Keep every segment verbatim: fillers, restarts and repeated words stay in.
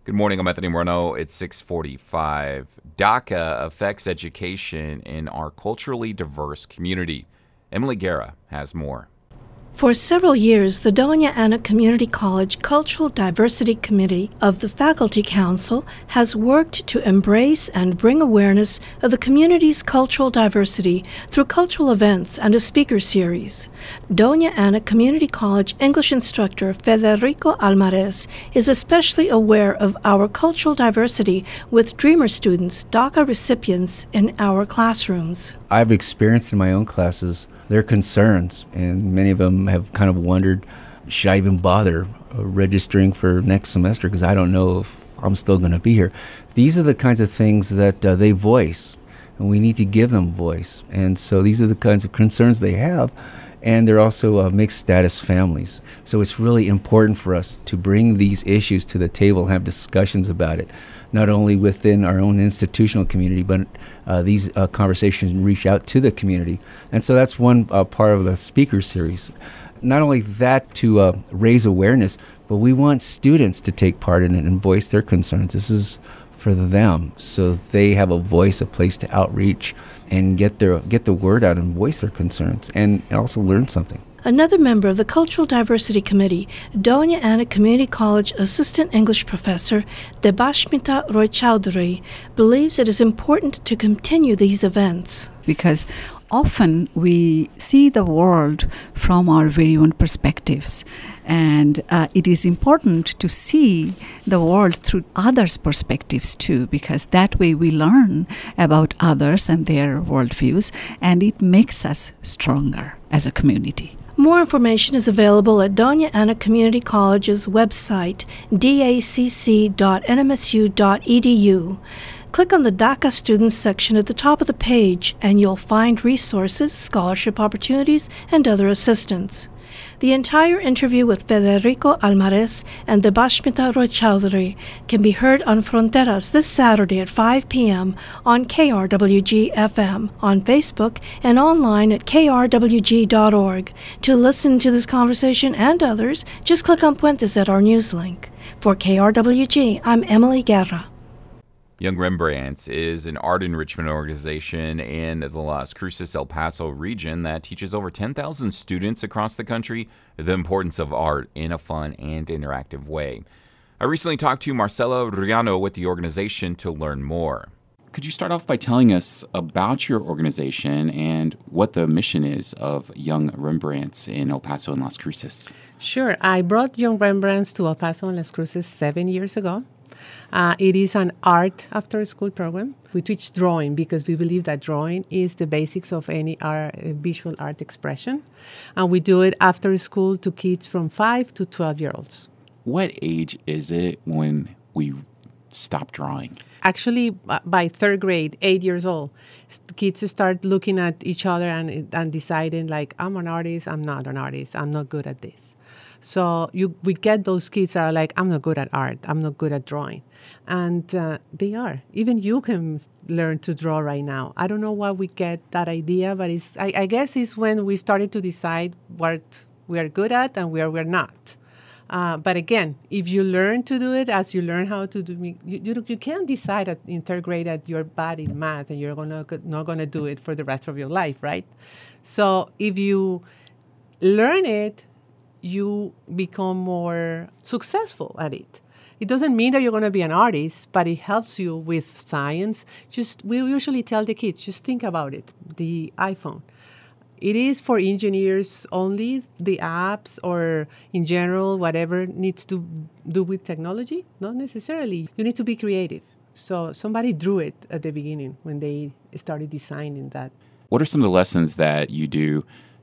Good morning, I'm Anthony Moreno. It's six forty-five. DACA affects education in our culturally diverse community. Emily Guerra has more. For several years, the Doña Ana Community College Cultural Diversity Committee of the Faculty Council has worked to embrace and bring awareness of the community's cultural diversity through cultural events and a speaker series. Doña Ana Community College English instructor Federico Almares is especially aware of our cultural diversity with Dreamer students, DACA recipients, in our classrooms. I've experienced in my own classes their concerns, and many of them have kind of wondered, should I even bother uh, registering for next semester because I don't know if I'm still going to be here. These are the kinds of things that uh, they voice, and we need to give them voice. And so these are the kinds of concerns they have, and they're also uh, mixed status families. So it's really important for us to bring these issues to the table and have discussions about it, not only within our own institutional community, but uh, these uh, conversations reach out to the community. And so that's one uh, part of the speaker series. Not only that, to uh, raise awareness, but we want students to take part in it and voice their concerns. This is for them, so they have a voice, a place to outreach and get their get the word out and voice their concerns and also learn something. Another member of the Cultural Diversity Committee, Doña Ana Community College Assistant English Professor Debashmita Roy Chowdhury, believes it is important to continue these events. Because often we see the world from our very own perspectives, and uh, it is important to see the world through others' perspectives too, because that way we learn about others and their worldviews, and it makes us stronger as a community. More information is available at Doña Ana Community College's website, d a c c dot n m s u dot e d u. Click on the DACA Students section at the top of the page, and you'll find resources, scholarship opportunities, and other assistance. The entire interview with Federico Almares and Debashmita Roy Chowdhury can be heard on Fronteras this Saturday at five p.m. on K R W G F M, on Facebook, and online at k r w g dot org. To listen to this conversation and others, just click on Puentes at our news link. For K R W G, I'm Emily Guerra. Young Rembrandts is an art enrichment organization in the Las Cruces, El Paso region that teaches over ten thousand students across the country the importance of art in a fun and interactive way. I recently talked to Marcela Ruano with the organization to learn more. Could you start off by telling us about your organization and what the mission is of Young Rembrandts in El Paso and Las Cruces? Sure. I brought Young Rembrandts to El Paso and Las Cruces seven years ago. Uh, it is an art after-school program. We teach drawing because we believe that drawing is the basics of any art, uh, visual art expression. And we do it after school to kids from five to twelve-year-olds. What age is it when we stop drawing? Actually, by third grade, eight years old, kids start looking at each other and, and deciding, like, I'm an artist, I'm not an artist, I'm not good at this. So you, we get those kids that are like, I'm not good at art, I'm not good at drawing. And uh, they are. Even you can learn to draw right now. I don't know why we get that idea, but it's, I, I guess it's when we started to decide what we are good at and where we're not. Uh, but again, if you learn to do it as you learn how to do, you, you, you can't decide at, in third grade that you're bad in math and you're gonna not going to do it for the rest of your life, right? So if you learn it, you become more successful at it. It doesn't mean that you're going to be an artist, but it helps you with science. Just we usually tell the kids, just think about it, the iPhone. It is for engineers only, the apps, or in general, whatever needs to do with technology. Not necessarily. You need to be creative. So somebody drew it at the beginning when they started designing that. What are some of the lessons that you do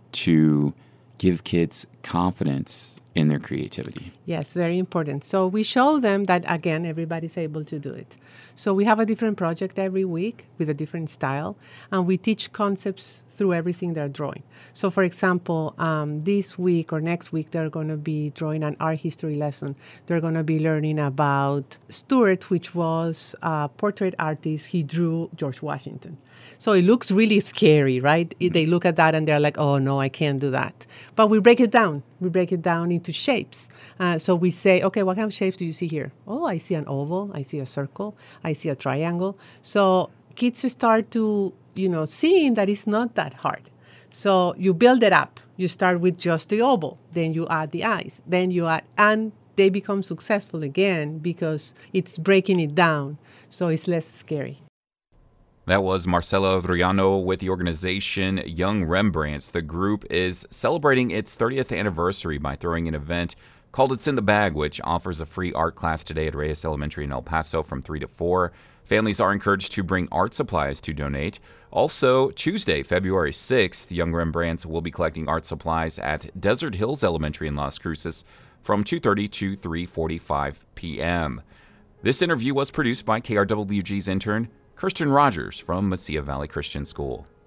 to give kids confidence in their creativity? Yes, very important. So we show them that, again, everybody's able to do it. So we have a different project every week with a different style, and we teach concepts through everything they're drawing. So, for example, um, this week or next week, they're going to be drawing an art history lesson. They're going to be learning about Stuart, which was a portrait artist. He drew George Washington. So it looks really scary, right? They look at that and they're like, oh, no, I can't do that. But we break it down. We break it down into shapes. Uh, so we say, okay, what kind of shapes do you see here? Oh, I see an oval. I see a circle. I see a triangle. So kids start to, you know, seeing that it's not that hard. So you build it up. You start with just the oval. Then you add the eyes. Then you add, and they become successful again because it's breaking it down. So it's less scary. That was Marcela Ruano with the organization Young Rembrandts. The group is celebrating its thirtieth anniversary by throwing an event called It's in the Bag, which offers a free art class today at Reyes Elementary in El Paso from three to four. Families are encouraged to bring art supplies to donate. Also, Tuesday, February sixth, Young Rembrandts will be collecting art supplies at Desert Hills Elementary in Las Cruces from two thirty to three forty-five p.m. This interview was produced by K R W G's intern Kirsten Rogers from Mesilla Valley Christian School.